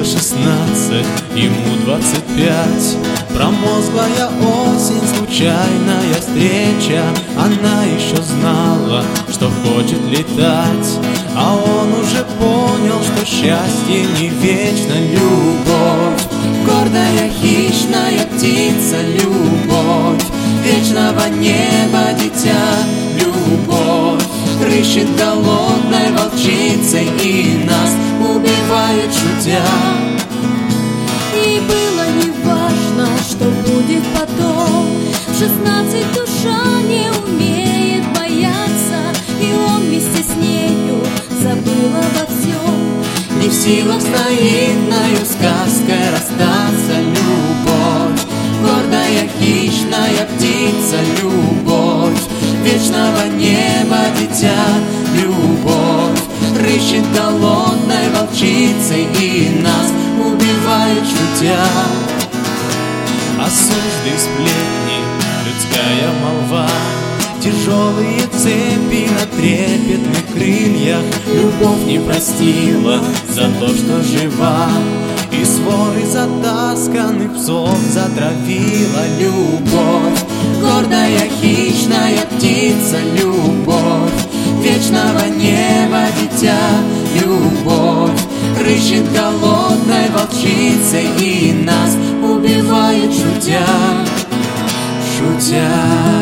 16, ему 25. Промозглая осень, случайная встреча. Она еще знала, что хочет летать, а он уже понял, что счастье не вечно. Любовь, гордая хищная птица, любовь, вечного неба дитя. Любовь рыщет голодной волчицей и нас убивает шутя. И было неважно, что будет потом. В 16 душа не умеет бояться, и он вместе с нею забыл обо всем. Не в силах с наивною сказкой расстаться. Любовь, гордая хищная птица, любовь, вечного неба дитя. Любовь рыщет голодной волчицей и нас убивает шутя. Осужды и сплетни, людская молва, тяжелые цепи на трепетных крыльях. Любовь не простила за то, что жива, и своры затасканных псов затравила. Любовь, гордая хищная птица, любовь, вечного неба дитя. Любовь рыщет голодной волчицей и нас убивает шутя, шутя.